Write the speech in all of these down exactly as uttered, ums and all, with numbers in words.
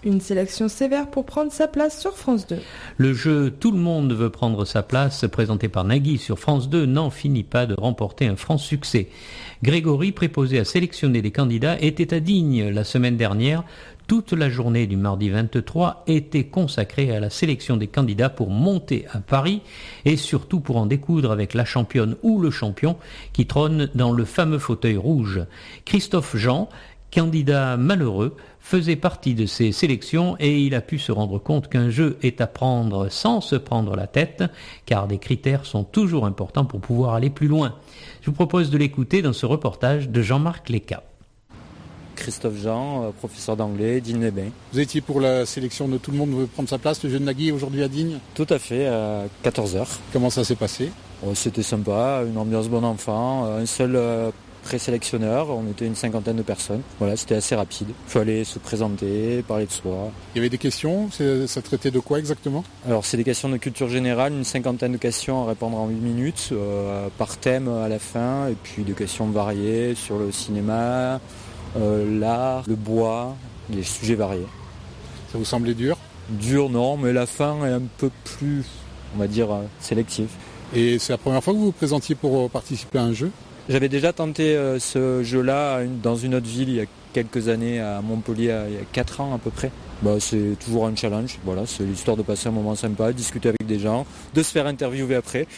Une sélection sévère pour prendre sa place sur France deux. Le jeu Tout le monde veut prendre sa place, présenté par Nagui sur France deux, n'en finit pas de remporter un franc succès. Grégory, préposé à sélectionner les candidats, était à Digne la semaine dernière. Toute la journée du mardi vingt-trois était consacrée à la sélection des candidats pour monter à Paris et surtout pour en découdre avec la championne ou le champion qui trône dans le fameux fauteuil rouge. Christophe Jean, candidat malheureux, faisait partie de ces sélections et il a pu se rendre compte qu'un jeu est à prendre sans se prendre la tête, car des critères sont toujours importants pour pouvoir aller plus loin. Je vous propose de l'écouter dans ce reportage de Jean-Marc Léca. Christophe Jean, professeur d'anglais, Digne-les-Bains. Vous étiez pour la sélection de Tout le monde veut prendre sa place, le jeu de Nagui aujourd'hui à Digne ? Tout à fait, à quatorze heures. Comment ça s'est passé ? Oh, c'était sympa, une ambiance bon enfant, un seul euh, présélectionneur, on était une cinquantaine de personnes. Voilà, c'était assez rapide. Il fallait se présenter, parler de soi. Il y avait des questions, ça traitait de quoi exactement ? Alors c'est des questions de culture générale, une cinquantaine de questions à répondre en huit minutes, euh, par thème à la fin, et puis des questions variées sur le cinéma, Euh, l'art, le bois, des sujets variés. Ça vous semblait dur ? Dur non, mais la fin est un peu plus, on va dire, euh, sélective. Et c'est la première fois que vous vous présentiez pour participer à un jeu ? J'avais déjà tenté euh, ce jeu-là dans une autre ville il y a quelques années, à Montpellier, il y a quatre ans à peu près. Bah, c'est toujours un challenge, voilà, c'est l'histoire de passer un moment sympa, discuter avec des gens, de se faire interviewer après.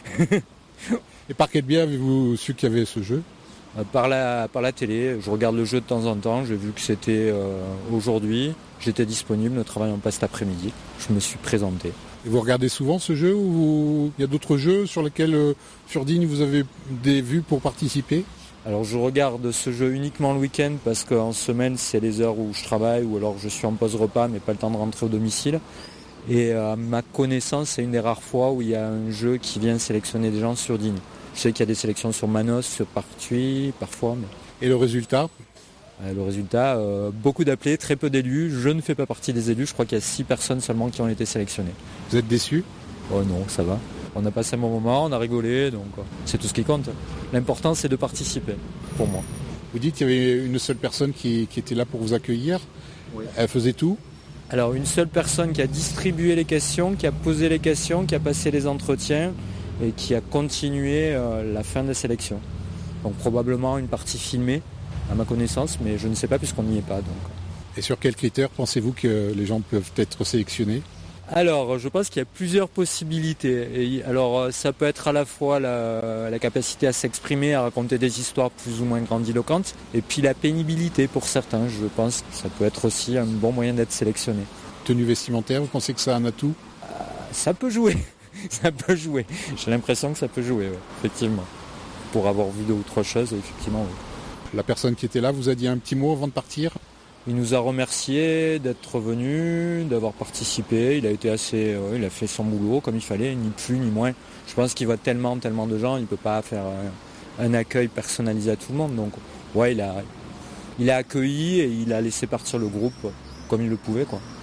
Et par quel biais avez-vous su qu'il y avait ce jeu ? Par la, par la télé, je regarde le jeu de temps en temps, j'ai vu que c'était euh, aujourd'hui, j'étais disponible, ne travaillant pas cet après-midi, je me suis présenté. Et vous regardez souvent ce jeu ou il y a d'autres jeux sur lesquels, euh, sur Digne, vous avez des vues pour participer ? Alors je regarde ce jeu uniquement le week-end parce qu'en semaine c'est les heures où je travaille ou alors je suis en pause repas mais pas le temps de rentrer au domicile. Et à ma connaissance, c'est une des rares fois où il y a un jeu qui vient sélectionner des gens sur Digne. Je sais qu'il y a des sélections sur Manos, sur Partuis, parfois. Mais... Et le résultat ? euh, Le résultat, euh, beaucoup d'appelés, très peu d'élus. Je ne fais pas partie des élus. Je crois qu'il y a six personnes seulement qui ont été sélectionnées. Vous êtes déçu ? Oh non, ça va. On a passé un bon moment, on a rigolé, donc c'est tout ce qui compte. L'important, c'est de participer, pour moi. Vous dites qu'il y avait une seule personne qui, qui était là pour vous accueillir. Oui. Elle faisait tout ? Alors, une seule personne qui a distribué les questions, qui a posé les questions, qui a passé les entretiens et qui a continué euh, la fin de la sélection. Donc probablement une partie filmée, à ma connaissance, mais je ne sais pas puisqu'on n'y est pas. Donc. Et sur quels critères pensez-vous que les gens peuvent être sélectionnés ? Alors, je pense qu'il y a plusieurs possibilités. Et alors, ça peut être à la fois la, la capacité à s'exprimer, à raconter des histoires plus ou moins grandiloquentes, et puis la pénibilité pour certains. Je pense que ça peut être aussi un bon moyen d'être sélectionné. Tenue vestimentaire, vous pensez que ça a un atout ? euh, Ça peut jouer. Ça peut jouer. J'ai l'impression que ça peut jouer, ouais, effectivement. Pour avoir vu deux ou trois choses, effectivement, oui. La personne qui était là vous a dit un petit mot avant de partir ? Il nous a remercié d'être venu, d'avoir participé. Il a été assez, euh, il a fait son boulot comme il fallait, ni plus ni moins. Je pense qu'il voit tellement, tellement de gens, il ne peut pas faire un, un accueil personnalisé à tout le monde. Donc, ouais, il a, il a accueilli et il a laissé partir le groupe comme il le pouvait, quoi.